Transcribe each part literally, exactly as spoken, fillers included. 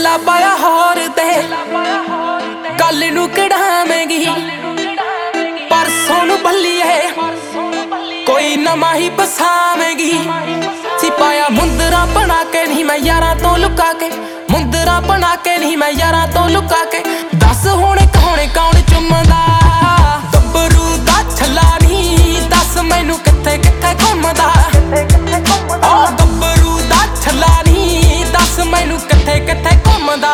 ਛੱਲਾ ਪਾਇਆ ਹੋਰ ਤੇ ਕੱਲ ਨੂੰ ਕਢਾਵੇਂਗੀ ਪਰਸੋਂ ਨੂੰ ਬੱਲੀਏ ਕੋਈ ਨਵਾਂ ਹੀ ਪਸਾਵੇਂਗੀ। ਸਿਪਾਇਆ ਮੁੰਦਰਾ ਬਣਾ ਕੇ ਨਹੀਂ ਮੈਂ ਯਾਰਾਂ ਤੋਂ ਲੁਕਾ ਕੇ, ਮੁੰਦਰਾ ਬਣਾ ਕੇ ਨਹੀਂ ਮੈਂ ਯਾਰਾਂ ਤੋਂ ਲੁਕਾ ਕੇ। ਦੱਸ ਹੁਣ ਕੌਣ ਕੌਣ ਚੁੰਮਦਾ ਗੱਭਰੂ ਦਾ ਛੱਲਾ ਨਹੀਂ, ਦੱਸ ਮੈਨੂੰ ਕਿੱਥੇ ਕਿੱਥੇ ਘੁੰਮਦਾ। ਓ ਗੱਭਰੂ ਦਾ ਛੱਲਾ ਨਹੀਂ, ਦੱਸ ਮੈਨੂੰ ਕਿੱਥੇ ਕਿੱਥੇ ਘੁੰਮਦਾ।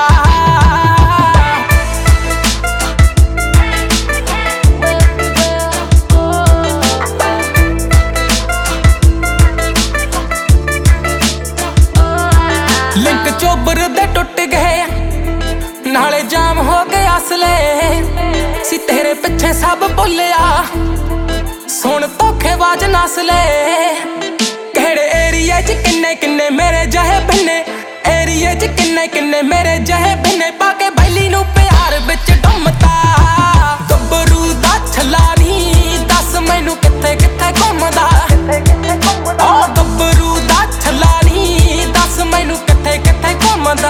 ਲਿੰਕ ਚੋਬਰ ਦੇ ਟੁੱਟ ਗਏ ਨਾਲੇ ਜਾਮ ਹੋ ਗਏ ਅਸਲੇ, ਸੀ ਤੇਰੇ ਪਿੱਛੇ ਸਭ ਭੁੱਲਿਆ ਸੁਣ ਧੋਖੇਬਾਜ਼ ਨਸਲੇ। ਕਿਹੜੇ ਏਰੀਏ ਚ ਕਿੰਨੇ ਕਿੰਨੇ ਮੇਰੇ ਜਿਹੇ ਬਿੰਨੇ, ਏਰੀਏ ਚ ਕਿੰਨੇ ਕਿੰਨੇ ਮੇਰੇ ਜਿਹੇ ਬਿੰਨੇ, ਪਾ ਕੇ ਬੈਲੀ ਨੂੰ ਪਿਆਰ ਵਿੱਚ ਡੁੰਮਤਾ। ਗੱਭਰੂ ਦਾ ਛੱਲਾ ਨਹੀਂ, ਦੱਸ ਮੈਨੂੰ ਕਿੱਥੇ ਕਿੱਥੇ ਘੁੰਮਦਾ। ਓ ਗੱਭਰੂ ਦਾ ਛੱਲਾ ਨਹੀਂ, ਦੱਸ ਮੈਨੂੰ ਕਿੱਥੇ ਕਿੱਥੇ ਘੁੰਮਦਾ।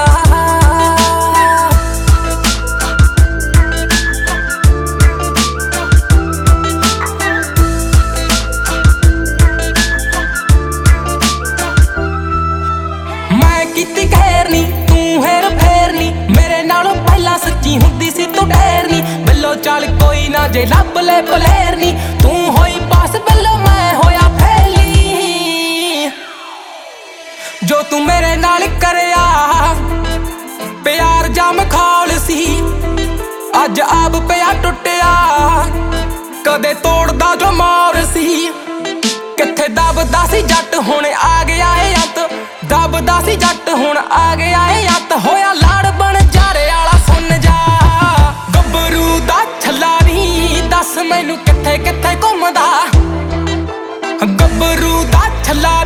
ਕੀਤੀ ਖੈਰ ਨੀ ਤੂੰ ਹੈਰ ਫੇਰ ਨੀ, ਮੇਰੇ ਨਾਲੋਂ ਪਹਿਲਾਂ ਸੱਚੀ ਹੁੰਦੀ ਸੀ ਤੂੰ ਢੇਰ ਨੀ। ਬਿੱਲੋ ਚੱਲ ਕੋਈ ਨਾ ਜੇ ਲੱਭ ਲੈ ਪਲੇਰ ਨੀ, ਤੂੰ ਹੋਈ ਪਾਸ ਬਿੱਲੋ ਮੈਂ ਹੋਇਆ ਫੇਲੀ। ਜੋ ਤੂੰ ਮੇਰੇ ਨਾਲ ਕਰਿਆ ਪਿਆਰ ਜਾਮ ਖੌਲ ਸੀ, ਅੱਜ ਆਪ ਪਿਆ ਟੁੱਟਿਆ ਕਦੇ ਤੋੜਦਾ ਜੋ ਮੌਰ ਸੀ। ਕਿੱਥੇ ਦਬਦਾ ਸੀ ਜੱਟ ਹੁਣ ਆ ਗਿਆ ਏ ਅੰਤ, ਦਬਦਾ ਸੀ ਜੱਟ ਹੁਣ ਆ ਗਿਆ ਏ ਅੰਤ। ਹੋਇਆ ਲਾੜ ਬਣ ਜਾਰੇ ਵਾਲਾ ਸੁਣ ਜਾ, ਗੱਭਰੂ ਦਾ ਛੱਲਾ ਨਹੀਂ, ਦੱਸ ਮੈਨੂੰ ਕਿੱਥੇ ਕਿੱਥੇ ਘੁੰਮਦਾ। ਗੱਭਰੂ ਦਾ ਛੱਲਾ